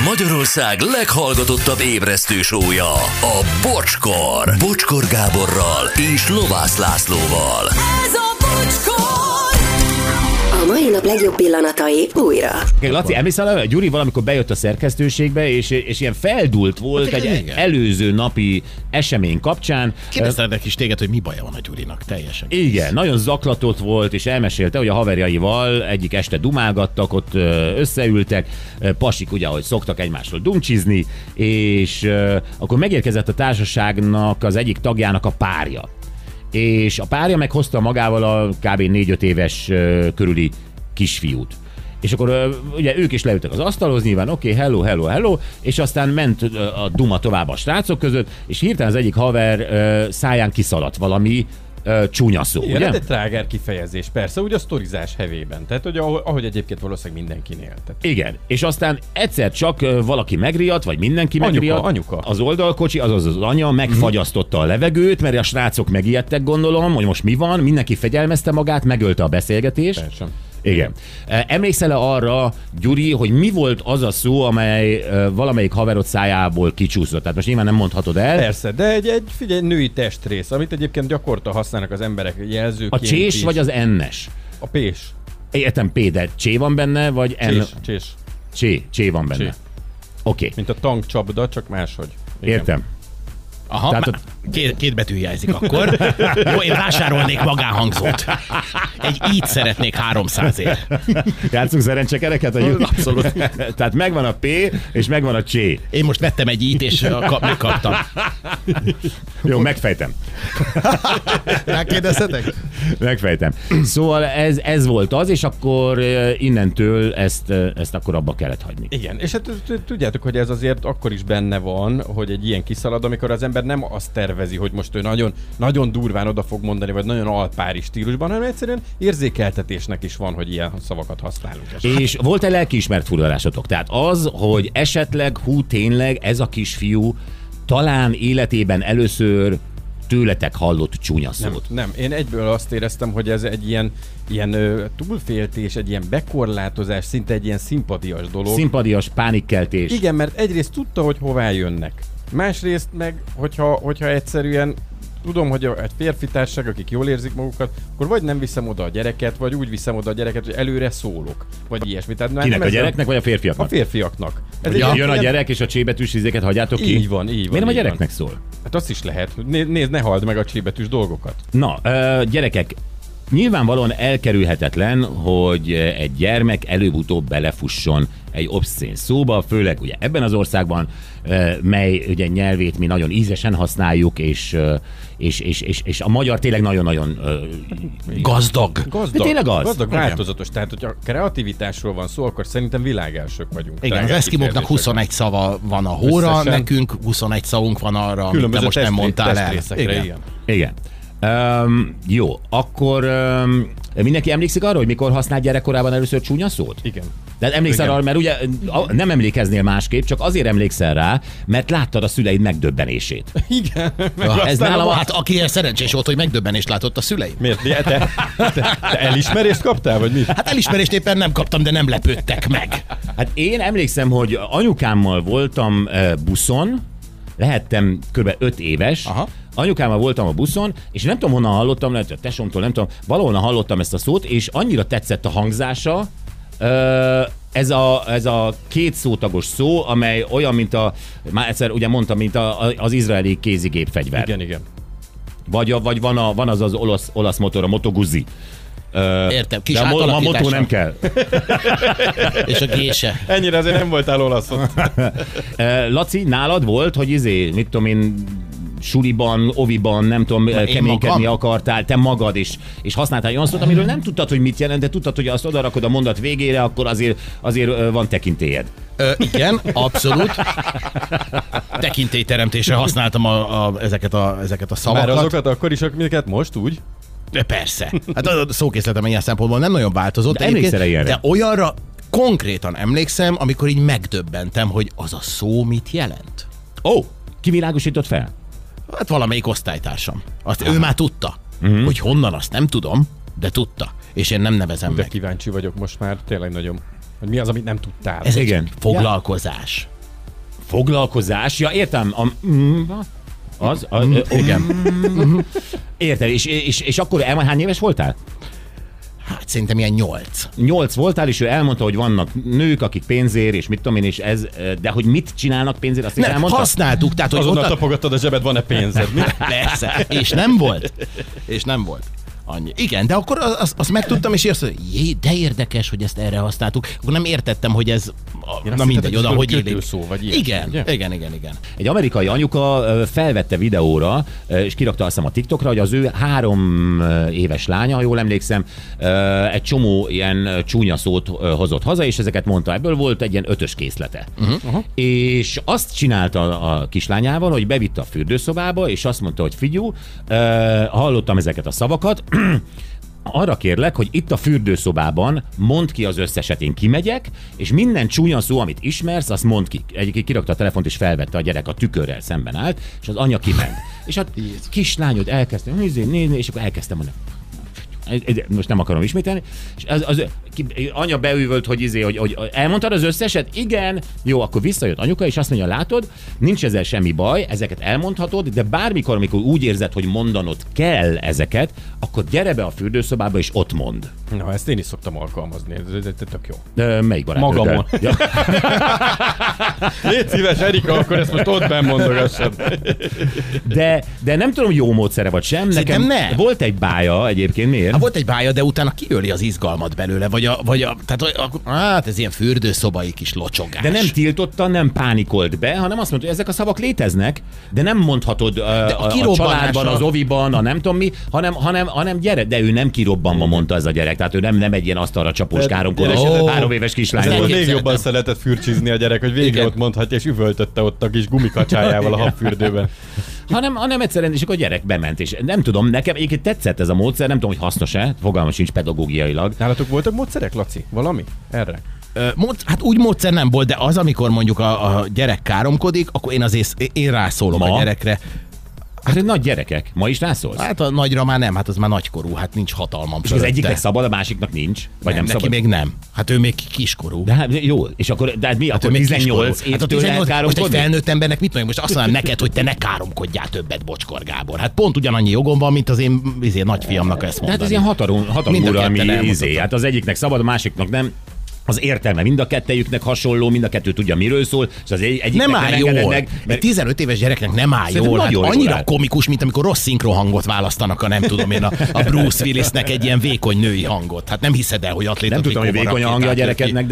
Magyarország leghallgatottabb ébresztő show-ja, a Bocskor. Bocskor Gáborral és Lovász Lászlóval. Ez a Bocskor! A mai nap legjobb pillanatai újra. Laci, emlékszel, Gyuri valamikor bejött a szerkesztőségbe, és ilyen feldult volt egy előző napi esemény kapcsán. Kérdeztelek is téged, hogy mi baja van a Gyurinak, teljesen. Igen, nagyon zaklatott volt, és elmesélte, hogy a haverjaival egyik este dumálgattak, ott összeültek, pasik ugye, ahogy szoktak egymásról dumcsizni, és akkor megérkezett a társaságnak az egyik tagjának a párja. És a párja meghozta magával a kb. 4-5 éves körüli kisfiút. És akkor ugye ők is leültek az asztalhoz, nyilván oké, hello, és aztán ment a duma tovább a srácok között, és hirtelen az egyik haver száján kiszaladt valami csúnya szó, igen, ugye? egy tráger kifejezés, persze, úgy a sztorizás hevében. Tehát, hogy ahogy egyébként valószínűleg mindenkinél. Tehát... Igen, és aztán egyszer csak valaki megriadt, vagy mindenki megriadt. Anyuka. Az oldalkocsi, azaz az anya megfagyasztotta a levegőt, mert a srácok megijedtek, gondolom, hogy most mi van, mindenki fegyelmezte magát, megölte a beszélgetést. Persze. Igen. Emlékszel-e arra, Gyuri, hogy mi volt az a szó, amely valamelyik haverod szájából kicsúszott? Tehát most nyilván nem mondhatod el. Persze, de figyelj, női testrész, amit egyébként gyakorta használnak az emberek jelzőként. A csés is. vagy az ennes? A pés. Értem, P, de csé van benne, vagy en? Csés. Csé van benne. Csé. Oké. Mint a tankcsapda, csak máshogy. Igen. Értem. Aha, Tehát két betű hiányzik akkor. Jó, én vásárolnék magánhangzót. Egy így szeretnék 300-ért. Játszunk szerencsekereket? Abszolút. Tehát megvan a P, és megvan a csé. Én most vettem egy így, és megkaptam. Jó, megfejtem. Megkérdezhetek? Megfejtem. Szóval ez volt az, és akkor innentől ezt akkor abba kellett hagyni. Igen, és hát tudjátok, hogy ez azért akkor is benne van, hogy egy ilyen kiszalad, amikor az ember nem azt tervezi, hogy most ő nagyon, nagyon durván oda fog mondani, vagy nagyon alpári stílusban, hanem egyszerűen érzékeltetésnek is van, hogy ilyen szavakat használunk. És volt-e lelkiismert furdalásotok? Tehát az, hogy esetleg tényleg ez a kisfiú talán életében először tőletek hallott csúnya szót. Nem, én egyből azt éreztem, hogy ez egy ilyen túlféltés, egy ilyen bekorlátozás, szinte egy ilyen szimpatias dolog. Szimpatias pánikkeltés. Igen, mert egyrészt tudta, hogy hová jönnek. Másrészt meg, hogyha egyszerűen tudom, hogy egy férfi társaság, akik jól érzik magukat, akkor vagy nem viszem oda a gyereket, vagy úgy viszem oda a gyereket, hogy előre szólok, vagy ilyesmi. Tehát kinek, a gyereknek, vagy a férfiaknak? A férfiaknak. Jön a gyerek, és a csébetűs izéket hagyjátok ki? Így van. Miért nem a gyereknek szól? Hát azt is lehet. Nézd, ne halld meg a csébetűs dolgokat. Na, gyerekek, nyilvánvalóan elkerülhetetlen, hogy egy gyermek előbb-utóbb belefusson egy obszcén szóba, főleg ugye ebben az országban, mely ugye nyelvét mi nagyon ízesen használjuk, és a magyar tényleg nagyon-nagyon gazdag. De tényleg az. Gazdag, változatos. Tehát, hogyha kreativitásról van szó, akkor szerintem világelsők vagyunk. Igen, az eszkimóknak 21 szava van a hóra, összesen. Nekünk 21 szavunk van arra, amit te most nem mondtál el. Igen. Jó, akkor mindenki emlékszik arra, hogy mikor használt gyerekkorában először csúnya szót? Igen. De emlékszel arra, mert ugye nem emlékeznél másképp, csak azért emlékszel rá, mert láttad a szüleid megdöbbenését. Igen. Ez nálam, hát aki ilyen szerencsés volt, hogy megdöbbenést látott a szüleid. Miért? Te elismerést kaptál, vagy mi? Hát elismerést éppen nem kaptam, de nem lepődtek meg. Hát én emlékszem, hogy anyukámmal voltam buszon, lehettem kb. 5 éves. Aha. Anyukámmal voltam a buszon, és nem tudom honnan hallottam, lehet, a tesómtól, nem tudom, valahonnan hallottam ezt a szót, és annyira tetszett a hangzása, ez a két szótagos szó, amely olyan, mint már egyszer ugye mondtam, mint az izraeli kézigépfegyver. Igen. Vagy van az olasz motor, a Moto Guzzi. Értem, kis de a motó nem kell. És a gése. Ennyire azért nem voltál olaszon. Laci, nálad volt, hogy mit tudom én, suliban, oviban, nem tudom, keménykedni akartál, te magad is, és használtál olyan szót, amiről nem tudtad, hogy mit jelent, de tudtad, hogy azt odarakod a mondat végére, akkor azért van tekintélyed. Igen, abszolút. Tekintélyteremtésre használtam ezeket a szavakat. Már azokat akkor is, amiket most úgy? De persze. Hát a szókészletem ilyen szempontból nem nagyon változott. De olyanra konkrétan emlékszem, amikor így megdöbbentem, hogy az a szó mit jelent. Kivilágosított fel? Hát valamelyik osztálytársam. Azt ő már tudta, hogy honnan, azt nem tudom, de tudta. És én nem nevezem de meg. Kíváncsi vagyok most már, tényleg nagyon. Hogy mi az, amit nem tudtál? Ez egy foglalkozás. Foglalkozás? Ja, értem. Igen. Érted, és akkor hány éves voltál? Hát szerintem ilyen 8. 8 voltál, és ő elmondta, hogy vannak nők, akik pénzért, és mit tudom én, és ez, de hogy mit csinálnak pénzért, azt is elmondta? Használtuk, tehát hogy azonnal tapogattad a zsebed, van-e pénzed? Persze, és nem volt. Annyi. Igen, de akkor azt megtudtam, és azt mondta, de érdekes, hogy ezt erre használtuk. Akkor nem értettem, hogy ez, na mindegy, oda, hogy élik. Igen. Egy amerikai anyuka felvette videóra, és kirakta azt hiszem a TikTokra, hogy az ő 3 éves lánya, ha jól emlékszem, egy csomó ilyen csúnya szót hozott haza, és ezeket mondta. Ebből volt egy ilyen 5-ös készlete. És azt csinálta a kislányával, hogy bevitte a fürdőszobába, és azt mondta, hogy figyú, hallottam ezeket a szavakat, arra kérlek, hogy itt a fürdőszobában mondd ki az összeset, én kimegyek, és minden csúnya szó, amit ismersz, azt mondd ki. Egyébként kirakta a telefont, és felvette a gyerek, a tükörrel szemben állt, és az anya kiment. És a kislányod elkezdte nézni, és akkor elkezdtem mondani. Most nem akarom ismételni, és anya beüvölt, hogy elmondtad az összeset? Igen. Jó, akkor visszajött anyuka, és azt mondja, látod, nincs ezzel semmi baj, ezeket elmondhatod, de bármikor, amikor úgy érzed, hogy mondanod kell ezeket, akkor gyere be a fürdőszobába, és ott mondd. Na, ezt én is szoktam alkalmazni, ez tök jó. De melyik barátod? Magamon. Ja. Légy szíves, Erika, akkor ezt most ott benn mondogassad. De nem tudom, jó módszere vagy sem. Nekem nem. Volt egy bája egyébként, miért? Hát volt egy bája, de utána kiöli az izgalmat belőle, tehát ez ilyen fürdőszobai kis locsogás. De nem tiltotta, nem pánikolt be, hanem azt mondta, hogy ezek a szavak léteznek, de nem mondhatod a családban, az oviban, a nem tudom mi, hanem gyere, de ő nem kirobbanva mondta ez a gyerek, tehát ő nem egy ilyen asztalra csapós káromkodó 3 éves kislány volt. Még jobban szeretett fürcsizni a gyerek, hogy végre ott mondhatja, és üvöltötte ott a kis gumikacsájával a habfürdőben. hanem egyszerűen, és akkor a gyerek bement, és nem tudom, nekem egyébként tetszett ez a módszer, nem tudom, hogy hasznos-e, fogalmam sincs pedagógiailag. Nálatok voltak módszerek, Laci? Valami? Erre? Hát úgy módszer nem volt, de az, amikor mondjuk a gyerek káromkodik, akkor én rászólok a gyerekre. Hát nagy gyerekek, ma is rászólsz? Hát a nagyra már nem, hát az már nagykorú, hát nincs hatalmam. És az egyiknek szabad, a másiknak nincs? Vagy nem neki szabad? még nem. Hát ő még kiskorú. De hát jó, és akkor, de hát mi, hát akkor 18 évtől lehet káromkodni? Most egy felnőtt embernek mit mondjuk? Most azt mondanám neked, hogy te ne káromkodjál többet, Bocskor Gábor. Hát pont ugyanannyi jogom van, mint az én nagyfiamnak ezt mondani. Hát ez ilyen hatalomuralmi hát az egyiknek szabad, a másiknak nem. Az értelme mind a kettejüknek hasonló, mind a kettő tudja, miről szól, és az egyiknek nem áll jól. Mert 15 éves gyereknek nem áll jól. Hát annyira komikus, mint amikor rossz szinkronhangot választanak a nem tudom én, a Bruce Willisnek egy ilyen vékony női hangot. Hát nem hiszed el, hogy atléta. Nem tudom, hogy vékony a hangja a gyerekednek,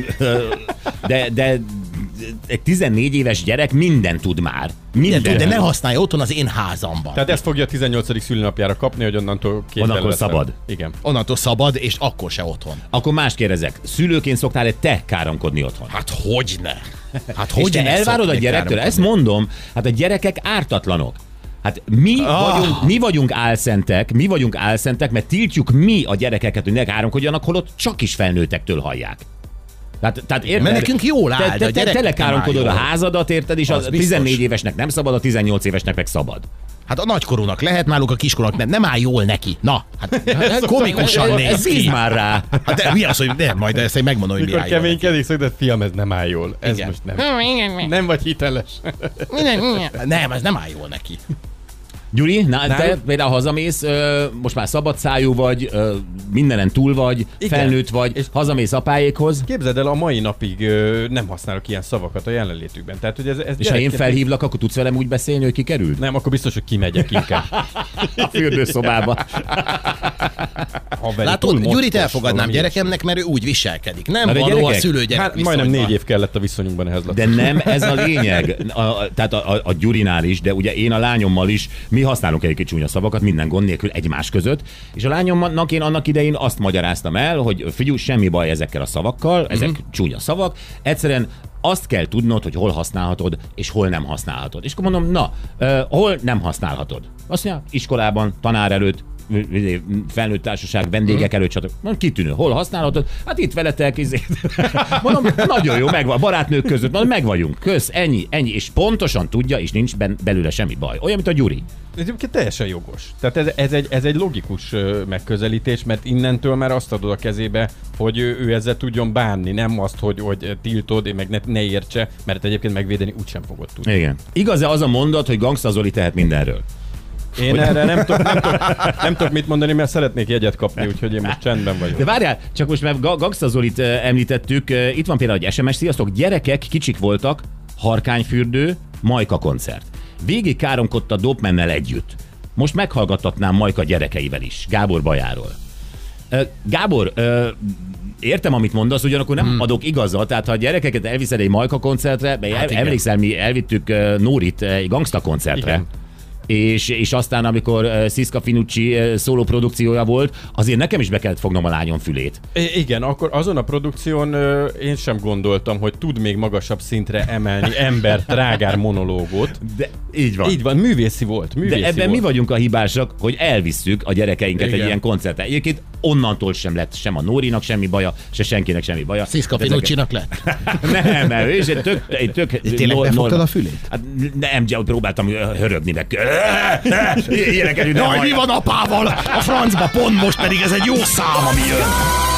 de egy 14 éves gyerek mindent tud már. De ne használja otthon az én házamban. Tehát ezt fogja a 18. szülinapjára kapni, hogy onnantól szabad. Igen. Onnantól szabad, és akkor se otthon. Akkor más kérdezek. Szülőként szoktál-e te káromkodni otthon? Hát hogyne. Hát és te elvárod a gyerektől? Ezt mondom, hát a gyerekek ártatlanok. Hát mi vagyunk álszentek, mert tiltjuk mi a gyerekeket, hogy ne káromkodjanak, holott csak is felnőttektől hallják. Tehát érted? Mert nekünk jól áll, te telekáromkodod a házadat, érted, és a 14 évesnek nem szabad, a 18 évesnek meg szabad. Hát a nagykorúnak lehet, náluk a kiskorúnak nem áll jól neki. Na, hát komikusan néz ki. Ez már rá. Hát de mi az, hogy nem, majd ezt én megmondom, hogy mi áll jól. Keménykedik, de fiam, ez nem áll jól. Ez igen. Most nem vagy hiteles. Nem, ez nem áll jól neki. Gyuri, te például hazamész, most már szabadszájú vagy, mindenen túl vagy, igen, felnőtt vagy, és hazamész apáékhoz. Képzeld el, a mai napig nem használok ilyen szavakat a jelenlétükben. Tehát, hogy ez és ha én felhívlak, akkor tudsz velem úgy beszélni, hogy kikerült? Nem, akkor biztos, hogy kimegyek inkább. A fürdőszobába. Látod, Gyurit elfogadnám gyerekemnek, mert ő úgy viselkedik. Nem való a szülő-gyerek viszonyban. Majdnem 4 év kellett a viszonyunkban ehhez. De nem ez a lényeg. Tehát a Gyurinál is, de ugye én a lányommal is, mi használunk egy csúnya szavakat minden gond nélkül egymás között, és a lányomnak én annak idején azt magyaráztam el, hogy figyelj, semmi baj ezekkel a szavakkal, ezek csúnya szavak, egyszerűen azt kell tudnod, hogy hol használhatod, és hol nem használhatod. És akkor mondom, hol nem használhatod? Azt mondja, iskolában, tanár előtt, felnőtt társaság, vendégek előtt, stb. Kitűnő. Hol használhatod? Hát itt veletek, mondom, nagyon jó, megvan. Barátnők között, mondom, meg vagyunk. Kösz, ennyi. És pontosan tudja, és nincs belőle semmi baj. Olyan, mint a Gyuri. Ez teljesen jogos. Tehát ez egy logikus megközelítés, mert innentől már azt adod a kezébe, hogy ő ezzel tudjon bánni, nem azt, hogy tiltod, meg ne értse, mert egyébként megvédeni úgysem fogod tudni. Igen. Igaz-e az a mondat, hogy Gangsta Zoli tehet mindenről? Én erre nem tudok mit mondani, mert szeretnék jegyet kapni, úgyhogy én most csendben vagyok. De várjál, csak most már Gangsta Zolit említettük, itt van például egy SMS, sziasztok, gyerekek kicsik voltak, Harkányfürdő, Majka koncert. Végig káromkodta Dopmennel együtt. Most meghallgattatnám Majka gyerekeivel is, Gábor bajáról. Gábor, értem, amit mondasz, ugyanakkor nem adok igazat, tehát ha a gyerekeket elviszed egy Majka koncertre, emlékszel, mi elvittük Nórit egy Gangsta koncertre. Igen. És aztán, amikor Sziszka Finucci szóló produkciója volt, azért nekem is be kellett fognom a lányom fülét. Igen, akkor azon a produkción én sem gondoltam, hogy tud még magasabb szintre emelni ember trágár monológot. De így van. Így van, művészi volt. De ebben volt. Mi vagyunk a hibásak, hogy elvisszük a gyerekeinket egy ilyen koncertre. Egyébként onnantól sem lett sem a Nórinak semmi baja, se senkinek semmi baja. Sziszka Finuccinak lett? Nem, és egy tök tényleg befogtad a fülét? Hát nem, próbáltam hörögni meg. Ilyeneket, mi van apával? A francba, pont most pedig ez egy jó szám, ami jön.